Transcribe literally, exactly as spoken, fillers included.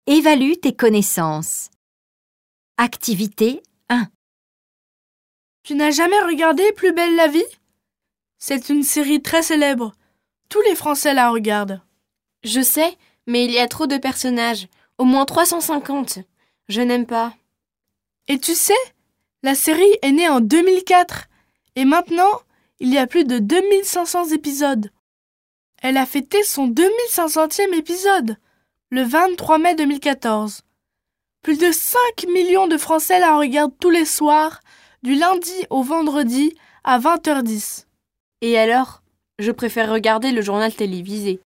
Évalue tes connaissances. Activité un. Tu n'as jamais regardé Plus belle la vie? C'est une série très célèbre. Tous les Français la regardent. Je sais, mais il y a trop de personnages. Au moins trois cent cinquante. Je n'aime pas. Et tu sais, la série est née en deux mille quatre. Et maintenant, il y a plus de deux mille cinq cents épisodes. Elle a fêté son deux mille cinq centième épisode, le vingt-trois mai deux mille quatorze. Plus de cinq millions de Français la regardent tous les soirs, du lundi au vendredi à vingt heures dix. Et alors? Je préfère regarder le journal télévisé.